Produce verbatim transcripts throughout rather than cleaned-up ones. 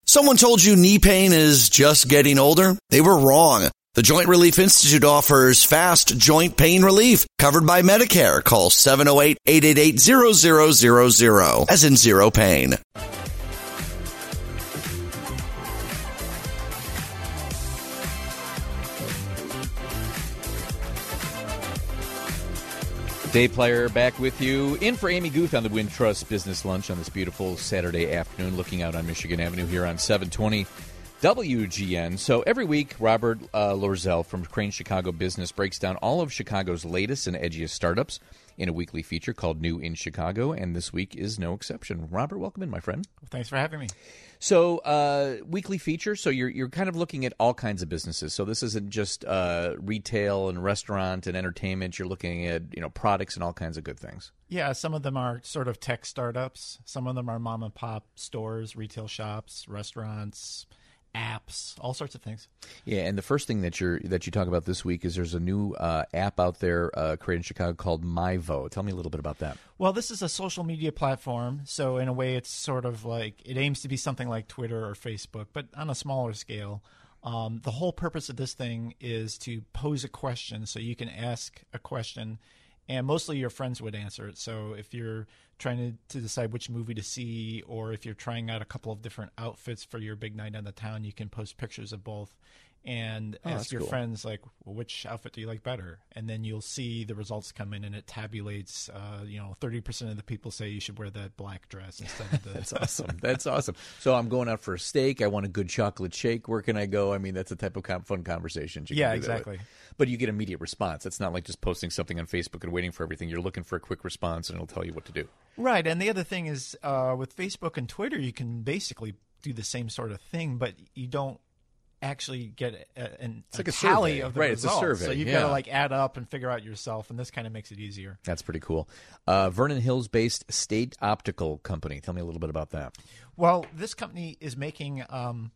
Someone told you knee pain is just getting older? They were wrong. The Joint Relief Institute offers fast joint pain relief covered by Medicare. Call seven oh eight, eight eight eight, zero zero zero zero, as in zero pain. Dave Plyer back with you, in for Amy Guth on the Wintrust Business Lunch on this beautiful Saturday afternoon, looking out on Michigan Avenue here on seven twenty W G N. So every week, Robert uh, Loerzel from Crane Chicago Business breaks down all of Chicago's latest and edgiest startups in a weekly feature called New in Chicago, and this week is no exception. Robert, welcome in, my friend. Well, thanks for having me. So, uh, weekly feature, so you're you're kind of looking at all kinds of businesses. So this isn't just uh, retail and restaurant and entertainment. You're looking at, you know, products and all kinds of good things. Yeah, some of them are sort of tech startups. Some of them are mom and pop stores, retail shops, restaurants, apps, all sorts of things. Yeah, and the first thing that you're that you talk about this week is there's a new uh, app out there uh, created in Chicago called MyVo. Tell me a little bit about that. Well, this is a social media platform, so in a way it's sort of like, it aims to be something like Twitter or Facebook, but on a smaller scale. Um, the whole purpose of this thing is to pose a question, so you can ask a question, and mostly your friends would answer it. So if you're trying to, to decide which movie to see, or if you're trying out a couple of different outfits for your big night on the town, you can post pictures of both and oh, ask your cool. friends, like, well, which outfit do you like better? And then you'll see the results come in, and it tabulates, uh, you know, thirty percent of the people say you should wear that black dress instead of the... That's awesome. That's awesome. So I'm going out for a steak. I want a good chocolate shake. Where can I go? I mean, that's a type of fun conversation. You yeah, can do exactly. But you get immediate response. It's not like just posting something on Facebook and waiting for everything. You're looking for a quick response, and it'll tell you what to do. Right. And the other thing is, uh, with Facebook and Twitter, you can basically do the same sort of thing, but you don't actually get a, an, it's like a a tally survey. of the right, results. It's a survey. So you've yeah. got to like add up and figure out yourself, and this kind of makes it easier. That's pretty cool. Uh, Vernon Hills-based State Optical Company. Tell me a little bit about that. Well, this company is making um,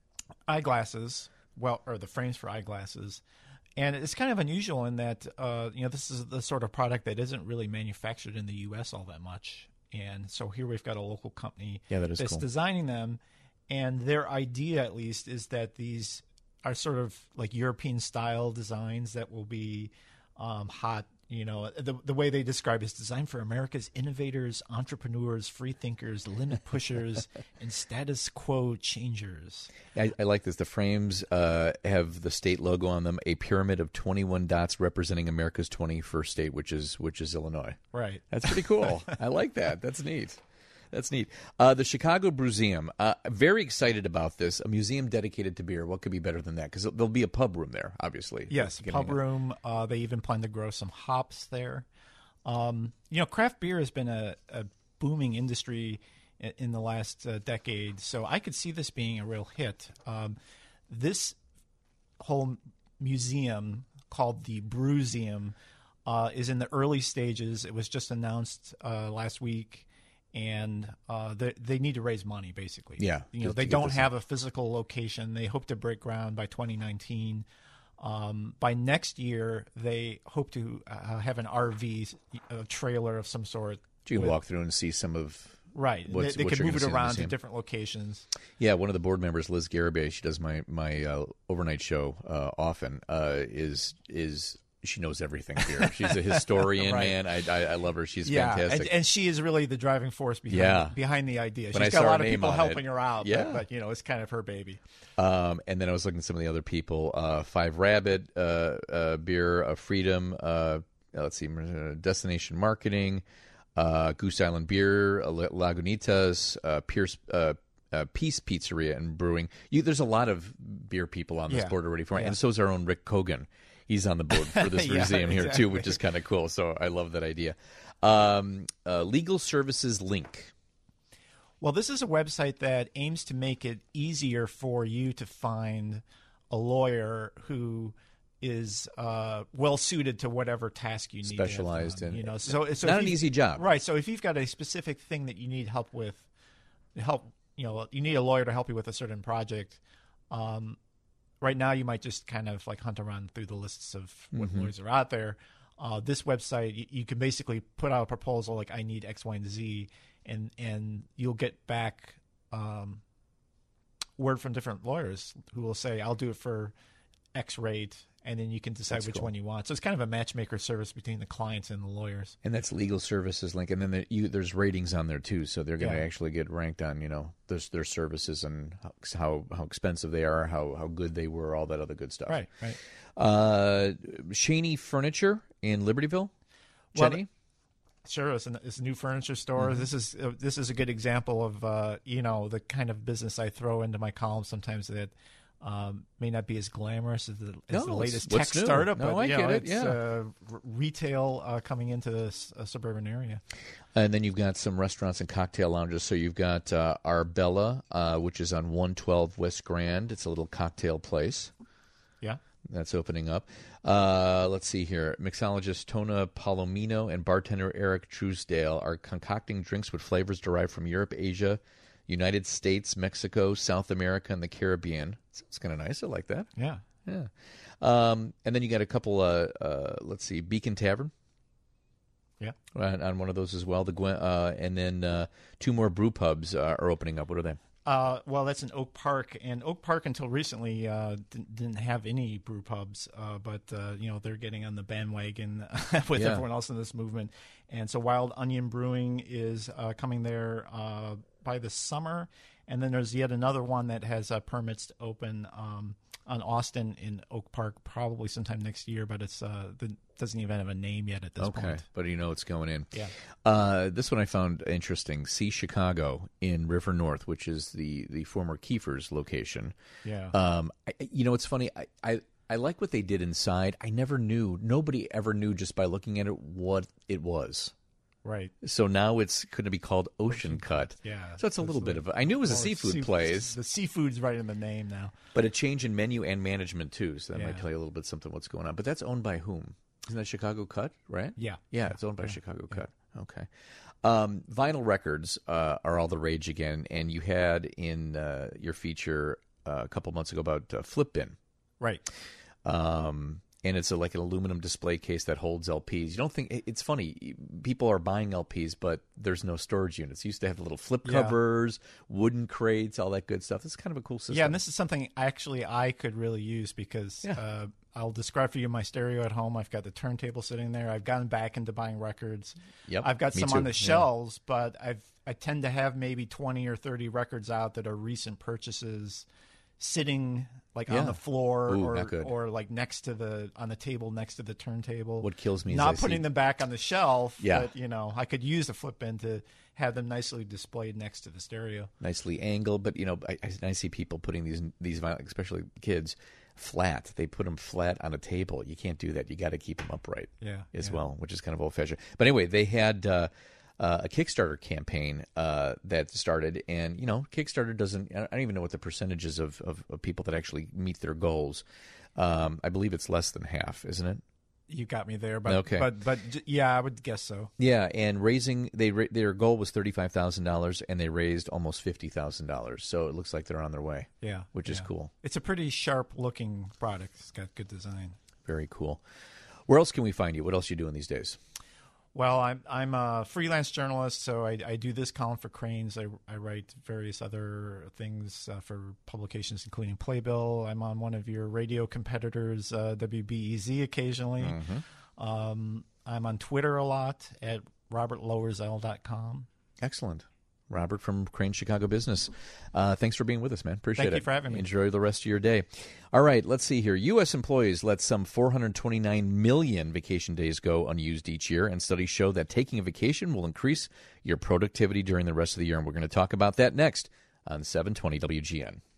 eyeglasses, well, or the frames for eyeglasses. And it's kind of unusual in that, uh, you know, this is the sort of product that isn't really manufactured in the U S all that much. And so here we've got a local company yeah, that is that's cool. designing them. And their idea, at least, is that these are sort of like European-style designs that will be um, hot. You know, the the way they describe it is designed for America's innovators, entrepreneurs, free thinkers, limit pushers, and status quo changers. I, I like this. The frames uh, have the state logo on them, a pyramid of twenty-one dots representing America's twenty-first state, which is which is Illinois. Right. That's pretty cool. I like that. That's neat. That's neat. Uh, the Chicago Brewseum. Uh, very excited about this. A museum dedicated to beer. What could be better than that? Because there'll be a pub room there, obviously. Yes, pub room. Uh, they even plan to grow some hops there. Um, you know, craft beer has been a, a booming industry in, in the last uh, decade, so I could see this being a real hit. Um, this whole museum, called the Brewseum, uh, is in the early stages. It was just announced uh, last week. And uh, they, they need to raise money, basically. Yeah. You know, they don't have a physical location. They hope to break ground by twenty nineteen. Um, by next year, they hope to uh, have an R V a trailer of some sort. You can with, walk through and see some of right. What's, they they what can move it around to different locations. Yeah, one of the board members, Liz Garibay, she does my my uh, overnight show uh, often. Uh, is is She knows everything here. She's a historian, right. man. I, I I love her. She's yeah, fantastic. and, and she is really the driving force behind yeah. behind the idea. When She's I got a lot her of people helping it, her out. Yeah. But, but you know, it's kind of her baby. Um, and then I was looking at some of the other people. Uh, Five Rabbit, uh, uh, Beer of Freedom. Uh, let's see, Destination Marketing, uh, Goose Island Beer, Lagunitas, uh, Pierce. Uh, Uh, Peace Pizzeria and Brewing. You, there's a lot of beer people on this yeah. board already for me, yeah. and so is our own Rick Kogan. He's on the board for this yeah, museum here exactly. too, which is kind of cool. So I love that idea. Um, uh, Legal Services Link. Well, this is a website that aims to make it easier for you to find a lawyer who is uh, well suited to whatever task you need. Specialized in, you know, so, so not an easy job, right? So if you've got a specific thing that you need help with, help you know, you need a lawyer to help you with a certain project. Um, right now, you might just kind of like hunt around through the lists of what mm-hmm. lawyers are out there. Uh, this website, you, you can basically put out a proposal like I need X, Y, and Z, and and you'll get back um, word from different lawyers who will say, I'll do it for X rate, and then you can decide That's which cool. one you want. So it's kind of a matchmaker service between the clients and the lawyers. And that's legal services link, and then there, you, there's ratings on there too, so they're going to Yeah. actually get ranked on, you know, their, their services and how how expensive they are, how how good they were, all that other good stuff. Right, right. Uh, Shaney Furniture in Libertyville. Well, Jenny? Sure, it's a, it's a new furniture store. Mm-hmm. This is uh, this is a good example of uh, you know the kind of business I throw into my column sometimes that um, may not be as glamorous as the, as No, the latest it's- what's tech new? startup, No, but I you get know, it, it's yeah. uh, r- retail uh, coming into this uh, suburban area. And then you've got some restaurants and cocktail lounges. So you've got uh, Arbella, uh, which is on one twelve West Grand. It's a little cocktail place. Yeah. That's opening up. Uh, let's see here. Mixologist Tona Palomino and bartender Eric Truesdale are concocting drinks with flavors derived from Europe, Asia, United States, Mexico, South America, and the Caribbean. It's kind of nice. I like that. Yeah. Yeah. Um, and then you got a couple, uh, uh, let's see, Beacon Tavern. Yeah. On, on one of those as well. The Gwen, uh, and then uh, two more brew pubs uh, are opening up. What are they? Uh, well, that's in Oak Park, and Oak Park until recently uh, didn't, didn't have any brew pubs, uh, but uh, you know they're getting on the bandwagon with Yeah. everyone else in this movement. And so Wild Onion Brewing is uh, coming there uh, by the summer, and then there's yet another one that has uh, permits to open um, on Austin in Oak Park probably sometime next year, but it's uh, the, doesn't even have a name yet at this Okay, point. but you know it's going in. Yeah. Uh, this one I found interesting. See Chicago in River North, which is the, the former Kiefer's location. Yeah. Um, I, you know, it's funny. I, I, I like what they did inside. I never knew. Nobody ever knew just by looking at it what it was. Right. So now it's going to be called Ocean Cut. Yeah. So it's a little bit of a, I knew it was a Well, seafood sea- place, The seafood's right in the name now. but a change in menu and management too. So that Yeah. might tell you a little bit something what's going on. But that's owned by whom? Isn't that Chicago Cut, right? Yeah. Yeah, it's owned by Chicago Cut. Okay. Um, vinyl records uh, are all the rage again, and you had in uh, your feature uh, a couple months ago about uh, Flip Bin. Right. Um, and it's a, like an aluminum display case that holds L Ps. You don't think it's funny? People are buying L Ps, but there's no storage units. You used to have the little flip Yeah. covers, wooden crates, all that good stuff. It's kind of a cool system. Yeah, and this is something actually I could really use because Yeah. uh, I'll describe for you my stereo at home. I've got the turntable sitting there. I've gotten back into buying records. Yep, I've got me some too. on the Yeah. shelves, but I've I tend to have maybe twenty or thirty records out that are recent purchases, sitting like Yeah. on the floor Ooh, or not good. or like next to the on the table next to the turntable. What kills me is not I putting see- them back on the shelf. Yeah. But, you know, I could use a flip bin to have them nicely displayed next to the stereo. nicely angled, but you know, I, I, I see people putting these these vinyl, especially kids, flat. They put them flat on a table. You can't do that. You got to keep them upright. Yeah, as yeah. well, which is kind of old fashioned. But anyway, they had uh, uh, a Kickstarter campaign uh, that started, and you know, Kickstarter doesn't. I don't even know what the percentages of, of, of people that actually meet their goals. Um, I believe it's less than half, isn't it? You got me there, but Okay. but but j- yeah, I would guess so. Yeah, and raising they ra- their goal was thirty five thousand dollars, and they raised almost fifty thousand dollars. So it looks like they're on their way. Yeah, Which is yeah. cool. It's a pretty sharp looking product. It's got good design. Very cool. Where else can we find you? What else are you doing these days? Well, I'm I'm a freelance journalist, so I, I do this column for Cranes. I, I write various other things uh, for publications, including Playbill. I'm on one of your radio competitors, uh, W B E Z, occasionally. Mm-hmm. Um, I'm on Twitter a lot at robert lowerzell dot com. Excellent. Robert from Crane Chicago Business. Uh, thanks for being with us, man. Appreciate Thank it. you for having me. Enjoy the rest of your day. All right, let's see here. U S employees let some four hundred twenty-nine million vacation days go unused each year, and studies show that taking a vacation will increase your productivity during the rest of the year. And we're going to talk about that next on seven twenty W G N.